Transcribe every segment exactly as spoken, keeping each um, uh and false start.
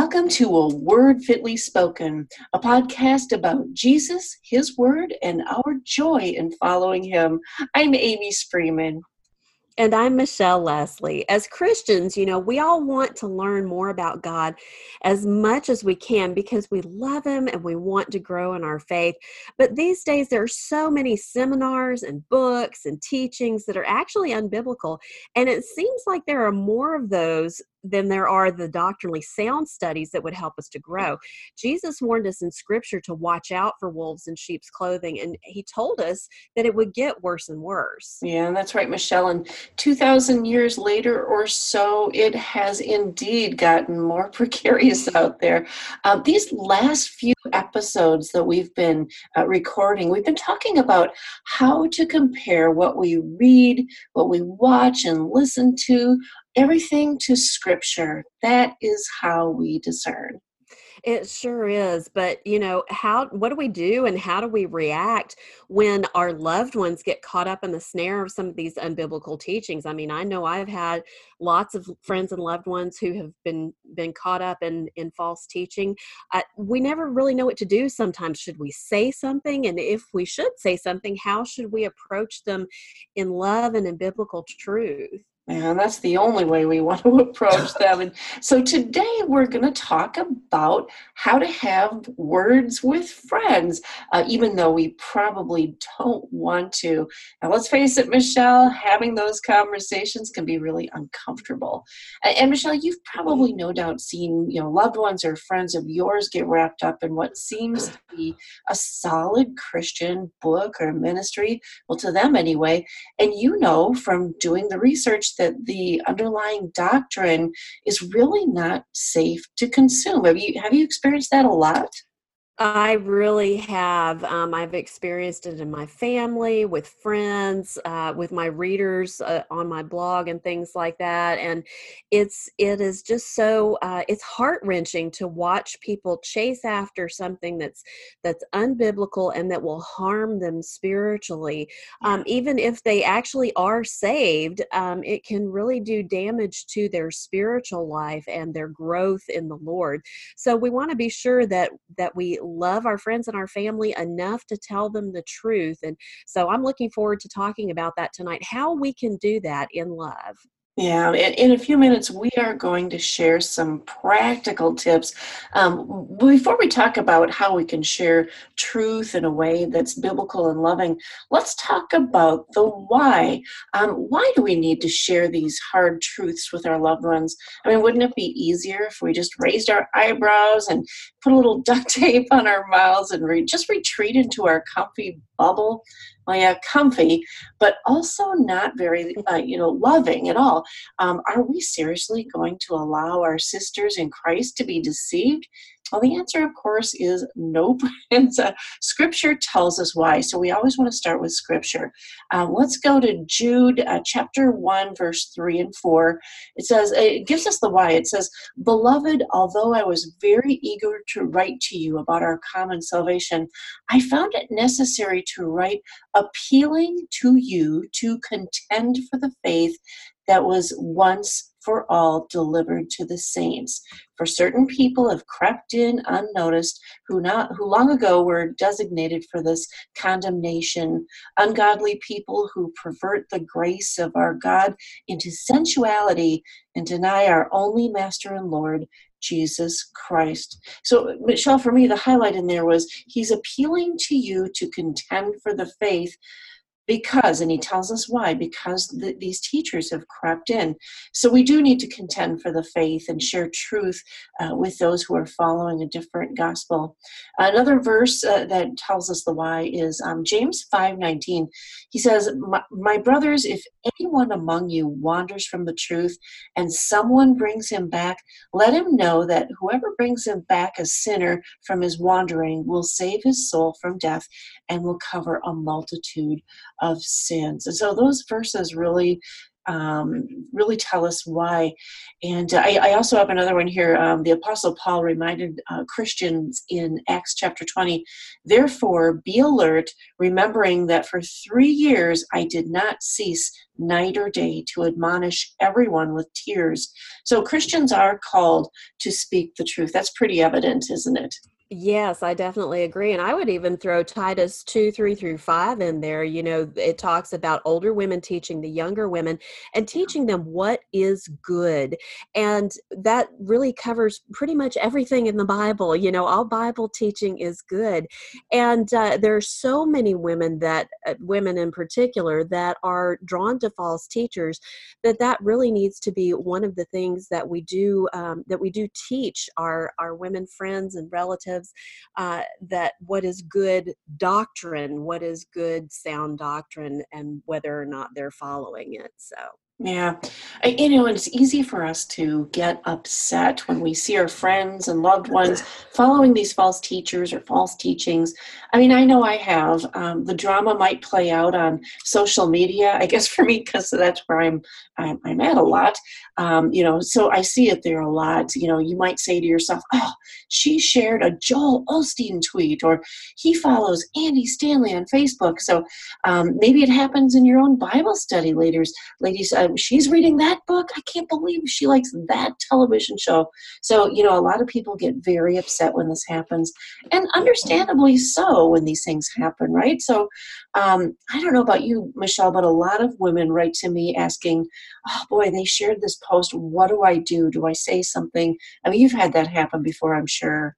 Welcome to A Word Fitly Spoken, a podcast about Jesus, His Word, and our joy in following Him. I'm Amy Spreeman. And I'm Michelle Leslie. As Christians, you know, we all want to learn more about God as much as we can because we love Him and we want to grow in our faith. But these days, there are so many seminars and books and teachings that are actually unbiblical. And it seems like there are more of those than there are the doctrinally sound studies that would help us to grow. Jesus warned us in Scripture to watch out for wolves in sheep's clothing, and He told us that it would get worse and worse. Yeah, that's right, Michelle. And two thousand years later or so, it has indeed gotten more precarious out there. Uh, these last few episodes that we've been uh, recording, we've been talking about how to compare what we read, what we watch and listen to, everything to Scripture. That is how we discern. It sure is. But, you know, how, what do we do and how do we react when our loved ones get caught up in the snare of some of these unbiblical teachings? I mean, I know I've had lots of friends and loved ones who have been, been caught up in, in false teaching. Uh, we never really know what to do sometimes. Should we say something? And if we should say something, how should we approach them in love and in biblical truth? And that's the only way we want to approach them. And so today we're going to talk about how to have words with friends, uh, even though we probably don't want to. Now, let's face it, Michelle, having those conversations can be really uncomfortable. And, and Michelle, you've probably no doubt seen, you know, loved ones or friends of yours get wrapped up in what seems to be a solid Christian book or ministry, well, to them anyway. And you know from doing the research that the underlying doctrine is really not safe to consume. Have you have you experienced that a lot? I really have. Um, I've experienced it in my family, with friends, uh, with my readers uh, on my blog and things like that. And it's it is just so uh, it's heart wrenching to watch people chase after something that's that's unbiblical and that will harm them spiritually. Um, even if they actually are saved, um, it can really do damage to their spiritual life and their growth in the Lord. So we want to be sure that that we love our friends and our family enough to tell them the truth. And so I'm looking forward to talking about that tonight, how we can do that in love. Yeah, in, in a few minutes, we are going to share some practical tips. Um, before we talk about how we can share truth in a way that's biblical and loving, let's talk about the why. Um, why do we need to share these hard truths with our loved ones? I mean, wouldn't it be easier if we just raised our eyebrows and put a little duct tape on our mouths and re- just retreat into our comfy bubble? Well, yeah, comfy, but also not very, uh, you know, loving at all. Um, are we seriously going to allow our sisters in Christ to be deceived? Well, the answer, of course, is nope. And uh, Scripture tells us why. So we always want to start with Scripture. Um, let's go to Jude uh, chapter one, verse three and four. It says, it gives us the why. It says, "Beloved, although I was very eager to write to you about our common salvation, I found it necessary to write appealing to you to contend for the faith that was once for all delivered to the saints. For certain people have crept in unnoticed, who not who long ago were designated for this condemnation, ungodly people who pervert the grace of our God into sensuality and deny our only Master and Lord, Jesus Christ." So, Michelle, for me, the highlight in there was he's appealing to you to contend for the faith because, and he tells us why, because the, these teachers have crept in. So we do need to contend for the faith and share truth uh, with those who are following a different gospel. Another verse uh, that tells us the why is um, James five nineteen. He says, my, my brothers, if anyone among you wanders from the truth and someone brings him back, let him know that whoever brings him back a sinner from his wandering will save his soul from death and will cover a multitude of sins. And so those verses really Um, really tell us why. And uh, I, I also have another one here. Um, the Apostle Paul reminded uh, Christians in Acts chapter twenty, therefore be alert, remembering that for three years I did not cease night or day to admonish everyone with tears. So Christians are called to speak the truth. That's pretty evident, isn't it? Yes, I definitely agree. And I would even throw Titus two, three through five in there. You know, it talks about older women teaching the younger women and teaching them what is good. And that really covers pretty much everything in the Bible. You know, all Bible teaching is good. And uh, there are so many women that, uh, women in particular, that are drawn to false teachers, that that really needs to be one of the things that we do, um, that we do teach our, our women friends and relatives. Uh, that what is good doctrine, what is good sound doctrine, and whether or not they're following it. So. Yeah. I, you know, it's easy for us to get upset when we see our friends and loved ones following these false teachers or false teachings. I mean, I know I have. Um, the drama might play out on social media, I guess for me, because that's where I'm, I'm, I'm at a lot. Um, you know, so I see it there a lot. You know, you might say to yourself, oh, she shared a Joel Osteen tweet, or he follows Andy Stanley on Facebook. So um, maybe it happens in your own Bible study, ladies. Ladies, uh, she's reading that book. I can't believe she likes that television show. So, you know, a lot of people get very upset when this happens, and understandably so when these things happen, right? So, um, I don't know about you, Michelle, but a lot of women write to me asking, oh boy, they shared this post. What do I do? Do I say something? I mean, you've had that happen before, I'm sure.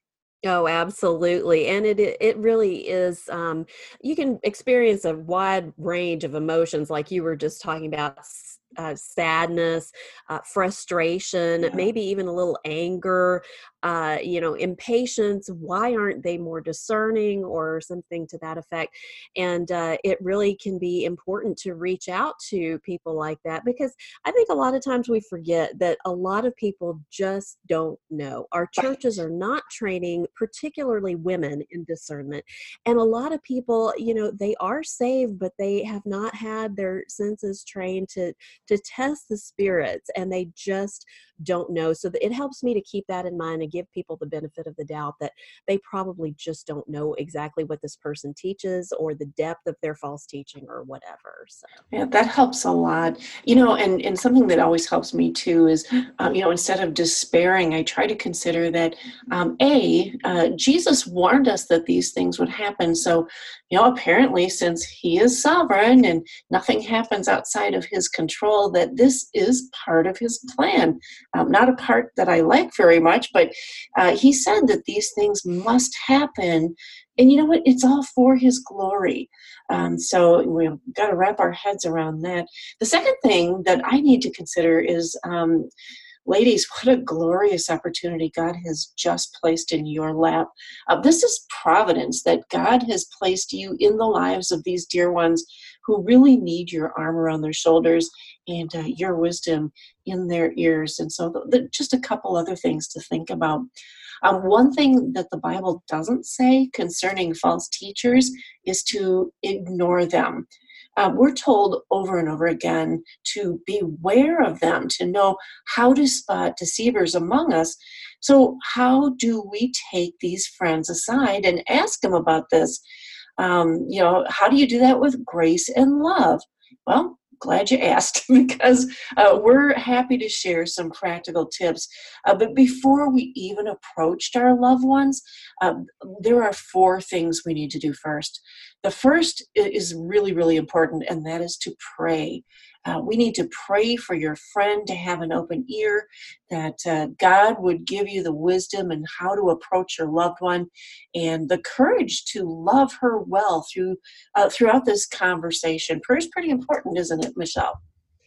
Oh, absolutely. And it it it really is, um, you can experience a wide range of emotions like you were just talking about, s- uh, sadness, uh, frustration, Yeah. maybe even a little anger, uh, you know, impatience. Why aren't they more discerning or something to that effect? And uh, it really can be important to reach out to people like that, because I think a lot of times we forget that a lot of people just don't know. Our churches Right. are not training, particularly women, in discernment. And a lot of people, you know, they are saved, but they have not had their senses trained to to test the spirits, and they just don't know. So it helps me to keep that in mind and give people the benefit of the doubt that they probably just don't know exactly what this person teaches or the depth of their false teaching or whatever. So. Yeah, that helps a lot. You know, and, and something that always helps me too is, um, you know, instead of despairing, I try to consider that, um, A, uh, Jesus warned us that these things would happen. So, you know, apparently, since he is sovereign and nothing happens outside of his control, that this is part of his plan. Um, not a part that I like very much, but uh, he said that these things must happen. And you know what? It's all for his glory. Um, so we've got to wrap our heads around that. The second thing that I need to consider is, um, ladies, what a glorious opportunity God has just placed in your lap. Uh, this is providence that God has placed you in the lives of these dear ones who really need your arm around their shoulders and uh, your wisdom in their ears. And so, the, the, just a couple other things to think about. Um, one thing that the Bible doesn't say concerning false teachers is to ignore them. Uh, we're told over and over again to beware of them, to know how to spot deceivers among us. So, how do we take these friends aside and ask them about this? Um, you know, how do you do that with grace and love? Well, glad you asked because uh, we're happy to share some practical tips. Uh, but before we even approached our loved ones, uh, there are four things we need to do first. The first is really, really important, and that is to pray. Uh, we need to pray for your friend to have an open ear, that uh, God would give you the wisdom and how to approach your loved one and the courage to love her well through uh, throughout this conversation. Prayer is pretty important, isn't it, Michelle?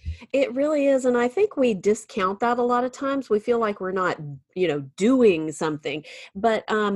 It really is, and I think we discount that a lot of times. We feel like we're not, you know, doing something, but um,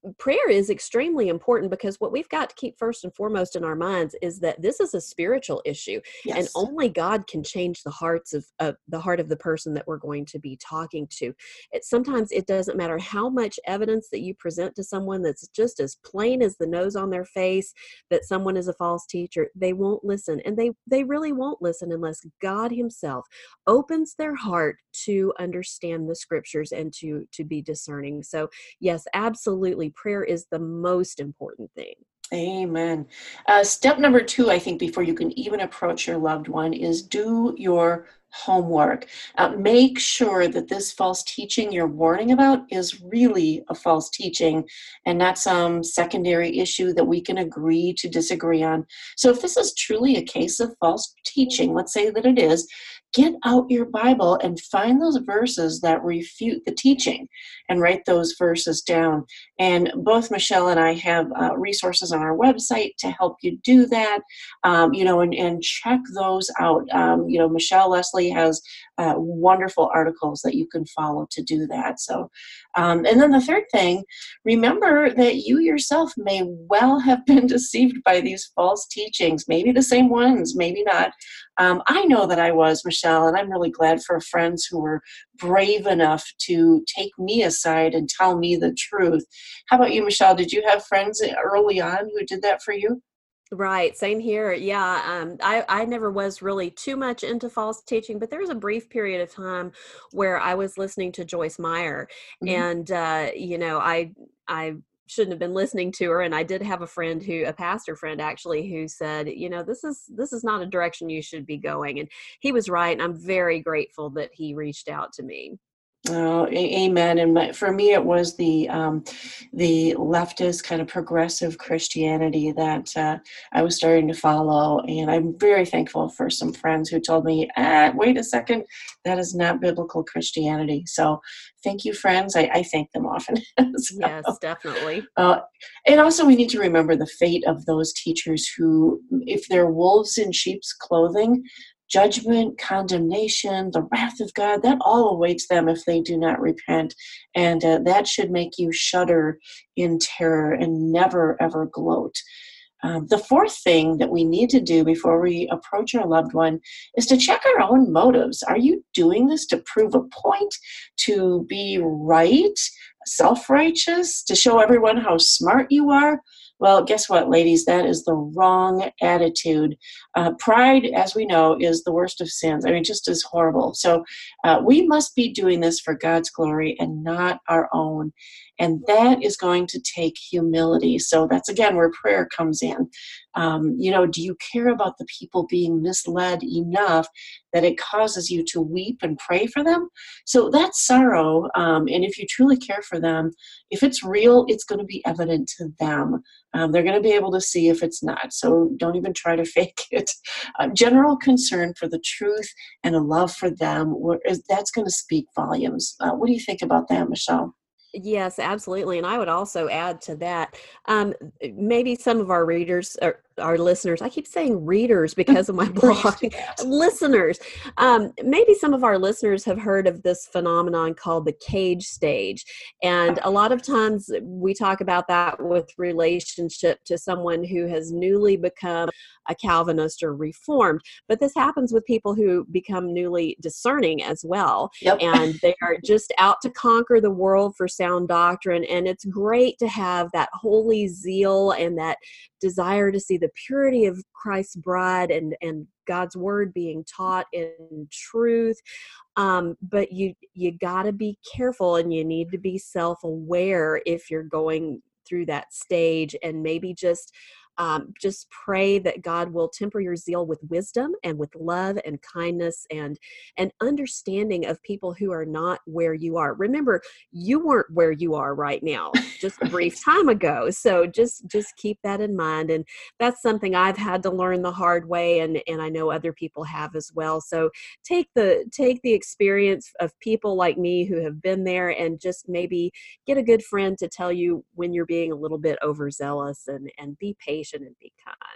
prayer is extremely important, because what we've got to keep first and foremost in our minds is that this is a spiritual issue, and Yes. only God can change the hearts of uh, the heart of the person that we're going to be talking to. It sometimes it doesn't matter how much evidence that you present to someone that's just as plain as the nose on their face that someone is a false teacher. They won't listen, and they they really won't listen unless God himself opens their heart to understand the scriptures and to to be discerning. So yes, absolutely. Prayer is the most important thing. Amen. Uh, step number two, I think, before you can even approach your loved one, is do your homework. Uh, make sure that this false teaching you're warning about is really a false teaching and not some secondary issue that we can agree to disagree on. So if this is truly a case of false teaching, let's say that it is, get out your Bible and find those verses that refute the teaching and write those verses down. And both Michelle and I have uh, resources on our website to help you do that, um, you know, and, and check those out. Um, you know, Michelle Leslie has uh, wonderful articles that you can follow to do that. So, um, and then the third thing, remember that you yourself may well have been deceived by these false teachings, maybe the same ones, maybe not. Um, I know that I was, Michelle, and I'm really glad for friends who were brave enough to take me aside and tell me the truth. How about you, Michelle? Did you have friends early on who did that for you? Right. Same here. Yeah. Um, I, I never was really too much into false teaching, but there was a brief period of time where I was listening to Joyce Meyer, Mhm. and, uh, you know, I, I shouldn't have been listening to her. And I did have a friend who, a pastor friend actually, who said, you know, this is, this is not a direction you should be going. And he was right. And I'm very grateful that he reached out to me. Oh, a- amen. And my, for me, it was the um, the leftist kind of progressive Christianity that uh, I was starting to follow, and I'm very thankful for some friends who told me, ah, "Wait a second, that is not biblical Christianity." So, thank you, friends. I, I thank them often. So, Yes, definitely. uh, and also, we need to remember the fate of those teachers who, if they're wolves in sheep's clothing, judgment, condemnation, the wrath of God, that all awaits them if they do not repent. And uh, that should make you shudder in terror and never, ever gloat. Um, the fourth thing that we need to do before we approach our loved one is to check our own motives. Are you doing this to prove a point, to be right, self righteous, to show everyone how smart you are? Well, guess what, ladies? That is the wrong attitude. Uh, pride, as we know, is the worst of sins. I mean, just as horrible. So uh, we must be doing this for God's glory and not our own. And that is going to take humility. So that's, again, where prayer comes in. Um, you know, do you care about the people being misled enough that it causes you to weep and pray for them? So that's sorrow. Um, and if you truly care for them, if it's real, it's going to be evident to them. Um, they're going to be able to see if it's not. So don't even try to fake it. Uh, general concern for the truth and a love for them, that's going to speak volumes. Uh, what do you think about that, Michelle? Yes, absolutely. And I would also add to that, um, maybe some of our readers or our listeners, I keep saying readers because of my We're used blog, to that. listeners, um, maybe some of our listeners have heard of this phenomenon called the cage stage. And a lot of times we talk about that with relationship to someone who has newly become a Calvinist or Reformed. But this happens with people who become newly discerning as well, Yep. and they are just out to conquer the world for sound doctrine. And it's great to have that holy zeal and that desire to see the purity of Christ's bride and and God's word being taught in truth. Um, but you you got to be careful, and you need to be self-aware if you're going through that stage, and maybe just um, just pray that God will temper your zeal with wisdom and with love and kindness and and understanding of people who are not where you are. Remember, you weren't where you are right now just a brief Right. time ago. So just just keep that in mind. And that's something I've had to learn the hard way, and and I know other people have as well. So take the take the experience of people like me who have been there, and just maybe get a good friend to tell you when you're being a little bit overzealous, and and be patient and be kind.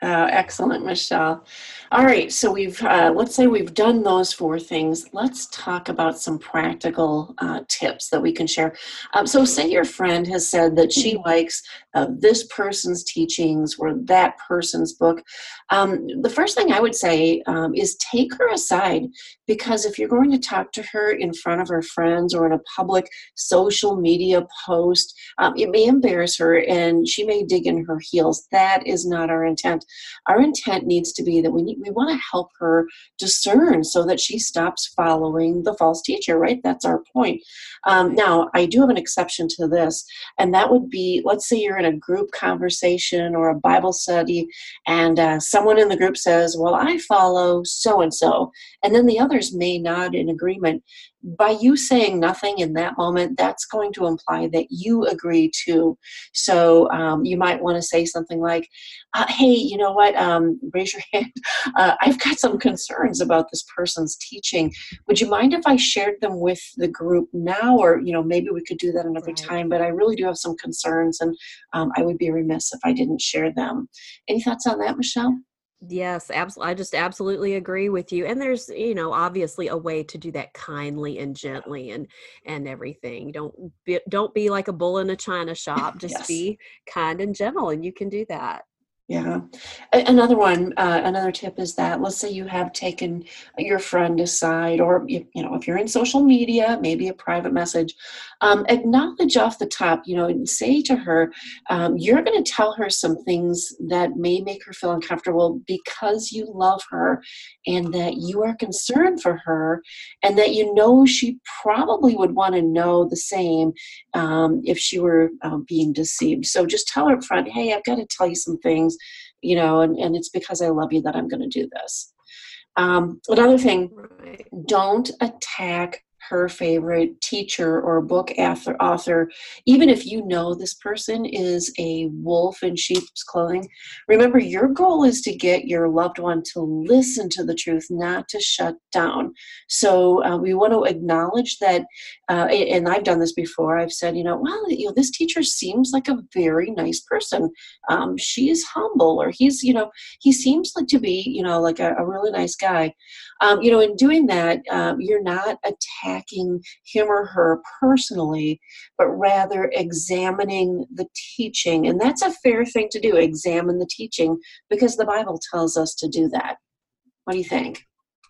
Uh, excellent, Michelle. All right, so we've uh, let's say we've done those four things. Let's talk about some practical uh, tips that we can share. Um, so, say your friend has said that she likes uh, this person's teachings or that person's book. Um, the first thing I would say um, is take her aside, because if you're going to talk to her in front of her friends or in a public social media post, um, it may embarrass her and she may dig in her heels. That is not our intent. Our intent needs to be that we need, we want to help her discern so that she stops following the false teacher, right? That's our point. Um, now, I do have an exception to this, and that would be, let's say you're in a group conversation or a Bible study, and uh, someone in the group says, well, I follow so-and-so, and then the others may nod in agreement. By you saying nothing in that moment, that's going to imply that you agree too. So um, you might want to say something like, uh, hey, you know what, um, raise your hand. Uh, I've got some concerns about this person's teaching. Would you mind if I shared them with the group now? Or, you know, maybe we could do that another Right. time, but I really do have some concerns, and um, I would be remiss if I didn't share them. Any thoughts on that, Michelle? Yes, absolutely. I just absolutely agree with you. And there's, you know, obviously a way to do that kindly and gently and and everything. Don't be, don't be like a bull in a china shop. Just Yes. be kind and gentle, and you can do that. Yeah. A- Another one, uh, another tip is that let's say you have taken your friend aside, or you, you know, if you're in social media, maybe a private message, um, acknowledge off the top, you know, and say to her, um, you're going to tell her some things that may make her feel uncomfortable because you love her and that you are concerned for her, and that you know she probably would want to know the same um, if she were um, being deceived. So just tell her up front, hey, I've got to tell you some things, you know, and, and it's because I love you that I'm going to do this. Um, another thing, Right. don't attack her favorite teacher or book author, author, even if you know this person is a wolf in sheep's clothing. Remember, your goal is to get your loved one to listen to the truth, not to shut down. So uh, we want to acknowledge that, uh, and I've done this before. I've said, you know, well, you know, this teacher seems like a very nice person. Um, she is humble, or he's, you know, he seems like to be, you know, like a, a really nice guy. Um, you know, in doing that, um, you're not attacking him or her personally, but rather examining the teaching. And that's a fair thing to do, examine the teaching, because the Bible tells us to do that. What do you think?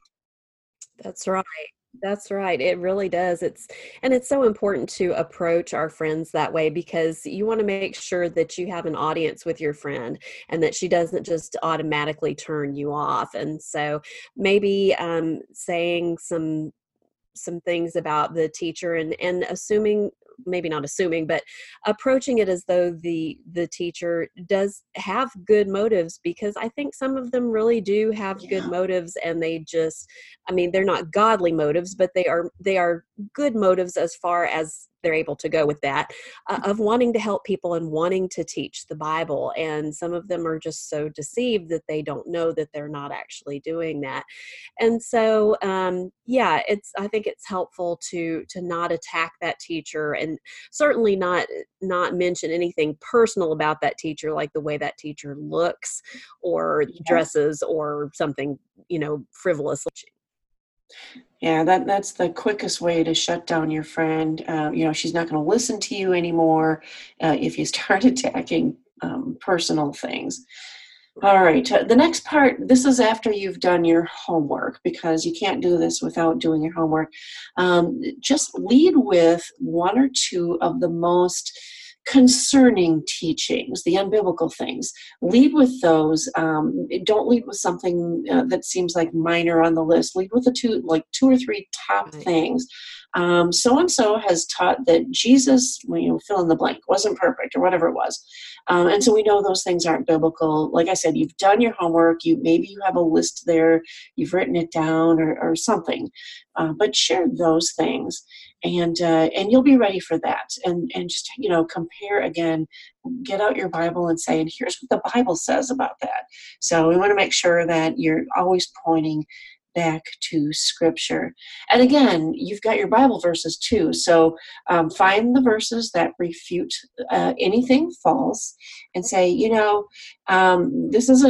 That's right. That's right. It really does. It's and it's so important to approach our friends that way, because you want to make sure that you have an audience with your friend and that she doesn't just automatically turn you off. And so maybe um, saying some some things about the teacher, and and assuming, maybe not assuming, but approaching it as though the the teacher does have good motives, because I think some of them really do have good Yeah. motives, and they just, I mean, they're not godly motives, but they are they are good motives as far as they're able to go with that, uh, of wanting to help people and wanting to teach the Bible. And some of them are just so deceived that they don't know that they're not actually doing that. And so um, yeah, it's, I think it's helpful to to not attack that teacher, and certainly not not mention anything personal about that teacher, like the way that teacher looks or Yes. dresses or something, you know, frivolous. Yeah, that that's the quickest way to shut down your friend. Uh, you know, she's not going to listen to you anymore uh, if you start attacking um, personal things. All right. uh, The next part, this is after you've done your homework, because you can't do this without doing your homework. Um, just lead with one or two of the most concerning teachings, the unbiblical things. Lead with those. Um, don't lead with something uh, that seems like minor on the list. Lead with the two, like two or three top Right. things. Um, so and so has taught that Jesus, well, you know, fill in the blank, wasn't perfect, or whatever it was. Um, and so we know those things aren't biblical. Like I said, you've done your homework. You maybe you have a list there. You've written it down, or, or something. Uh, but share those things, and uh, and you'll be ready for that. And and just you know compare again. Get out your Bible and say, and here's what the Bible says about that. So we want to make sure that you're always pointing back to Scripture. And again, you've got your Bible verses too. So um, find the verses that refute uh, anything false, and say, you know, um, this isn't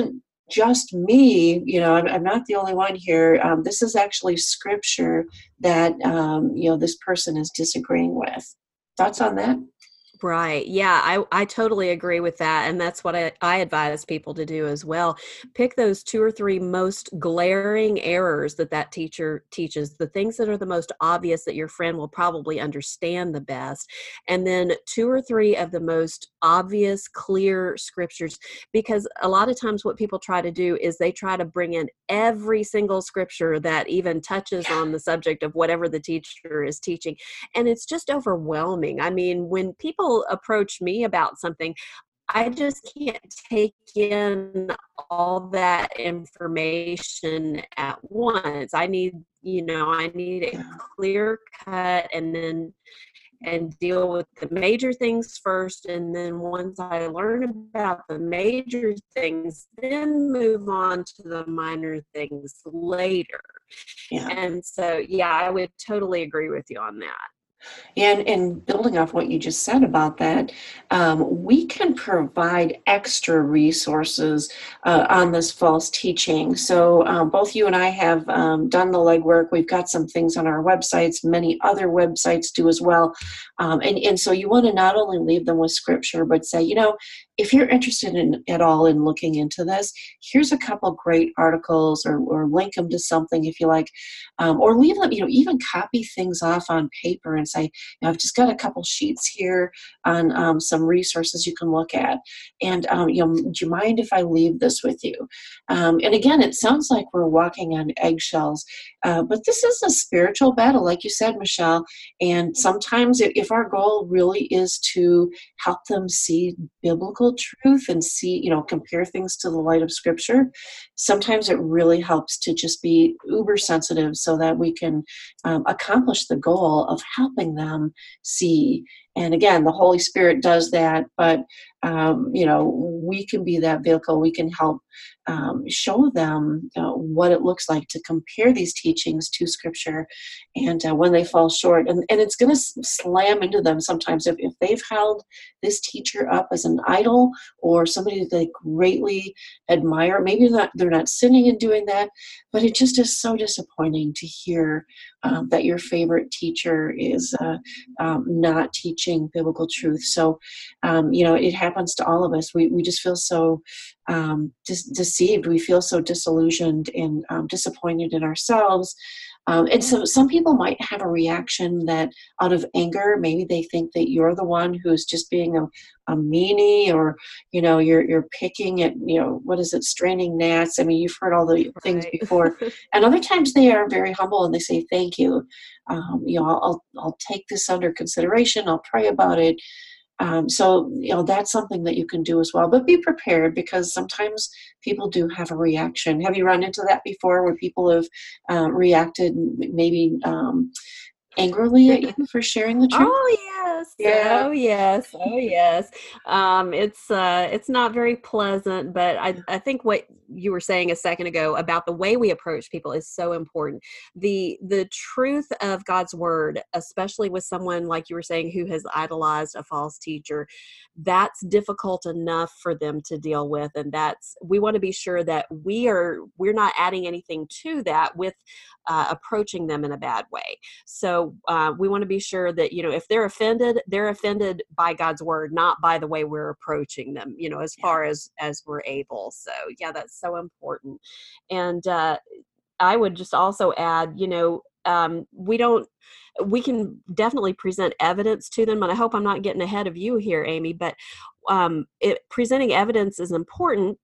just me, you know, I'm, I'm not the only one here. Um, this is actually scripture that, um, you know, this person is disagreeing with. Thoughts on that? Right. Yeah, I, I totally agree with that. And that's what I, I advise people to do as well. Pick those two or three most glaring errors that that teacher teaches, the things that are the most obvious that your friend will probably understand the best. And then two or three of the most obvious, clear scriptures. Because a lot of times what people try to do is they try to bring in every single scripture that even touches on the subject of whatever the teacher is teaching. And it's just overwhelming. I mean, when people approach me about something, I just can't take in all that information at once. I need, you know, I need it Yeah. clear cut, and then and deal with the major things first, and then once I learn about the major things, then move on to the minor things later. Yeah. And so, yeah, I would totally agree with you on that. And and building off what you just said about that, um, we can provide extra resources uh, on this false teaching. So um, both you and I have um, done the legwork. We've got some things on our websites. Many other websites do as well. Um, and and so you want to not only leave them with scripture, but say, you know, if you're interested in at all in looking into this, here's a couple great articles, or or link them to something if you like, um, or leave them. You know, even copy things off on paper and say, now, I've just got a couple sheets here on um, some resources you can look at. And, um, you know, do you mind if I leave this with you? Um, and again, it sounds like we're walking on eggshells, uh, but this is a spiritual battle, like you said, Michelle. And sometimes if, if our goal really is to help them see biblical truth and see, you know, compare things to the light of scripture, sometimes it really helps to just be uber sensitive so that we can um, accomplish the goal of helping them see. And again, the Holy Spirit does that, but um, you know, we can be that vehicle. We can help um, show them uh, what it looks like to compare these teachings to Scripture, and uh, when they fall short, and, and it's going to s- slam into them sometimes if, if they've held this teacher up as an idol or somebody that they greatly admire. Maybe not, they're not sinning in doing that, but it just is so disappointing to hear um, that your favorite teacher is uh, um, not teaching biblical truth. So, um, you know, it happens to all of us. We we just feel so um, dis- deceived. We feel so disillusioned and um, disappointed in ourselves. Um, and so some people might have a reaction that out of anger, maybe they think that you're the one who's just being a, a meanie, or, you know, you're, you're picking at, you know, what is it, straining gnats. I mean, you've heard all the things Right. before. And other times they are very humble and they say, thank you. Um, you know, I'll, I'll take this under consideration. I'll pray about it. Um, so, you know, that's something that you can do as well. But be prepared, because sometimes people do have a reaction. Have you run into that before, where people have uh, reacted maybe um, angrily at you for sharing the truth? Oh yes. Yeah. Oh yes. Oh yes. Um, it's uh, it's not very pleasant, but I I think what you were saying a second ago about the way we approach people is so important. The the truth of God's word, especially with someone like you were saying who has idolized a false teacher, that's difficult enough for them to deal with, and that's we want to be sure that we are we're not adding anything to that with uh, approaching them in a bad way. So uh, we want to be sure that, you know, if they're offended, they're offended by God's word, not by the way we're approaching them, you know, as Yeah. far as, as we're able. So yeah, that's so important. And uh, I would just also add, you know, um, we don't, we can definitely present evidence to them. And I hope I'm not getting ahead of you here, Amy, but um, it, presenting evidence is important,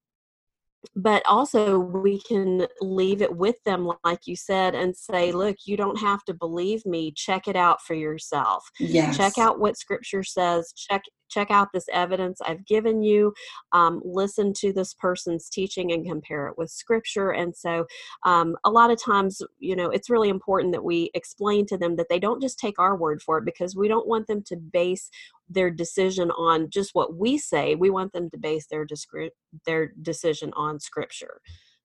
but also we can leave it with them, like you said, and say, look, you don't have to believe me. Check it out for yourself. Check Yes. out what scripture says. Check check out this evidence I've given you. Um, listen to this person's teaching and compare it with scripture. And so um, a lot of times, you know, it's really important that we explain to them that they don't just take our word for it, because we don't want them to base their decision on just what we say. We want them to base their discri- their decision on scripture.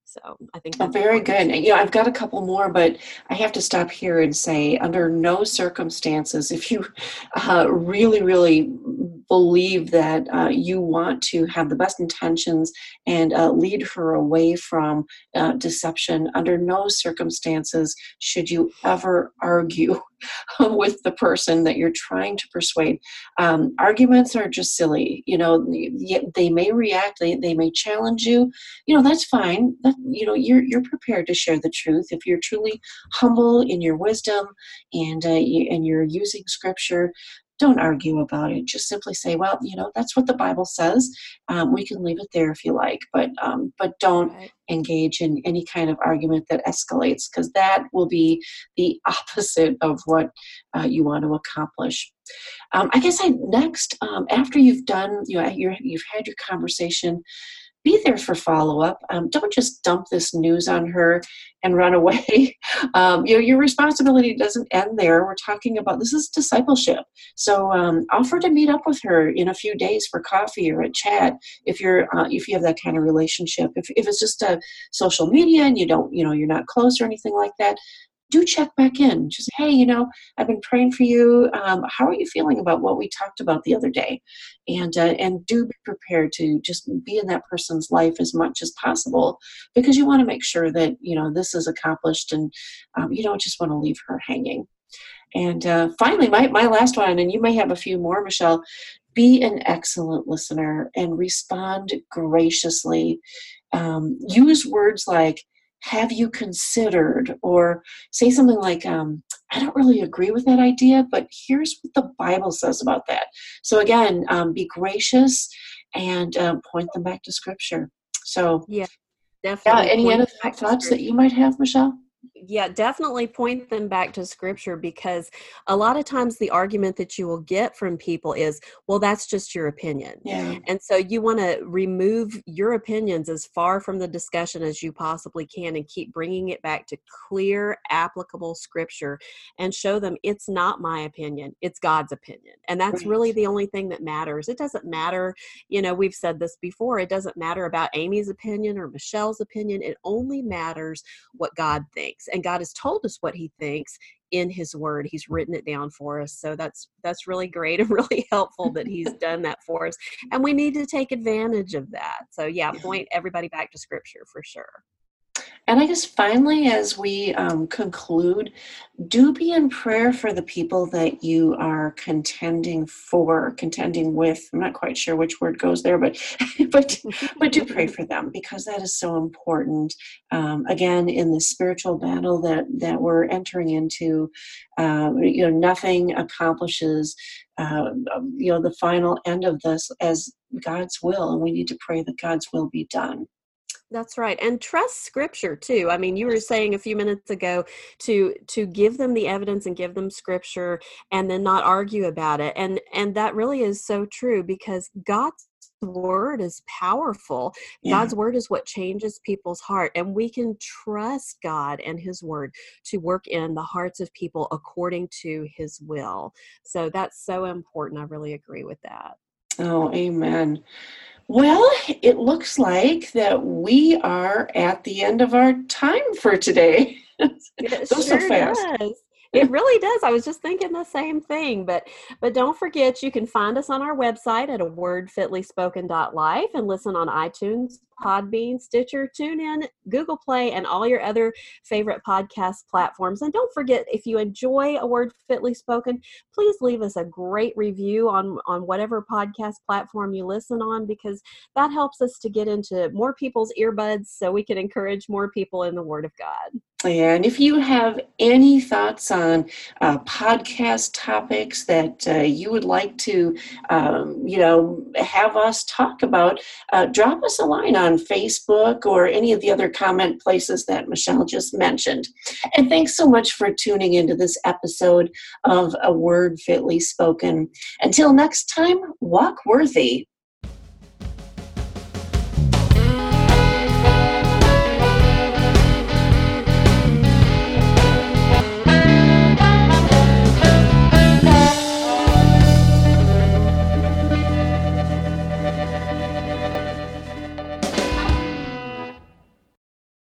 So I think Oh, that's very important good. too. You know, I've got a couple more, but I have to stop here and say, under no circumstances, if you uh, really, really believe that uh, you want to have the best intentions and uh, lead her away from uh, deception, under no circumstances should you ever argue with the person that you're trying to persuade. Um, arguments are just silly. You know, y- they may react, they, they may challenge you. You know, that's fine. That, you know, you're you're prepared to share the truth if you're truly humble in your wisdom and uh, you, and you're using scripture. Don't argue about it. Just simply say, well, you know, that's what the Bible says. Um, we can leave it there if you like, but um, but don't Right. engage in any kind of argument that escalates, because that will be the opposite of what uh, you want to accomplish. Um, I guess I next, um, after you've done, you know, you're, you've had your conversation, be there for follow-up. Um, don't just dump this news on her and run away. Um, you know, your responsibility doesn't end there. We're talking about, this is discipleship. So um, offer to meet up with her in a few days for coffee or a chat if you're uh, if you have that kind of relationship. If if it's just a social media and you don't, you know, you're not close or anything like that, do check back in. Just, hey, you know, I've been praying for you. Um, how are you feeling about what we talked about the other day? And uh, and do be prepared to just be in that person's life as much as possible, because you want to make sure that, you know, this is accomplished, and um, you don't just want to leave her hanging. And uh, finally, my, my last one, and you may have a few more, Michelle, be an excellent listener and respond graciously. Um, use words like, have you considered, or say something like, um, I don't really agree with that idea, but here's what the Bible says about that. So again, um, be gracious and um, point them back to Scripture. So Yeah, yeah, definitely any point other them th- back to thoughts that you scripture. might have, Michelle? Yeah, definitely point them back to scripture, because a lot of times the argument that you will get from people is, well, that's just your opinion. Yeah, And so you want to remove your opinions as far from the discussion as you possibly can and keep bringing it back to clear, applicable scripture and show them it's not my opinion, it's God's opinion. And that's right. really the only thing that matters. It doesn't matter, you know, we've said this before, it doesn't matter about Amy's opinion or Michelle's opinion. It only matters what God thinks. And God has told us what he thinks in his word. He's written it down for us. So that's that's really great and really helpful that he's done that for us. And we need to take advantage of that. So yeah, Yeah. point everybody back to scripture for sure. And I guess finally, as we um, conclude, do be in prayer for the people that you are contending for, contending with. I'm not quite sure which word goes there, but but but do pray for them, because that is so important. Um, again, in the spiritual battle that that we're entering into, um, you know, nothing accomplishes, uh, you know, the final end of this as God's will, and we need to pray that God's will be done. That's right. And trust scripture too. I mean, you were saying a few minutes ago to to give them the evidence and give them scripture and then not argue about it. And and that really is so true, because God's word is powerful. Yeah. God's word is what changes people's heart, and we can trust God and his word to work in the hearts of people according to his will. So that's so important. I really agree with that. Oh, amen. Well, it looks like that we are at the end of our time for today. It Goes so sure fast. does. It really does. I was just thinking the same thing. But but don't forget, you can find us on our website at a word fitly spoken dot life and listen on iTunes, Podbean, Stitcher, TuneIn, Google Play, and all your other favorite podcast platforms. And don't forget, if you enjoy A Word Fitly Spoken, please leave us a great review on, on whatever podcast platform you listen on, because that helps us to get into more people's earbuds so we can encourage more people in the Word of God. And if you have any thoughts on uh, podcast topics that uh, you would like to, um, you know, have us talk about, uh, drop us a line on Facebook or any of the other comment places that Michelle just mentioned. And thanks so much for tuning into this episode of A Word Fitly Spoken. Until next time, walk worthy.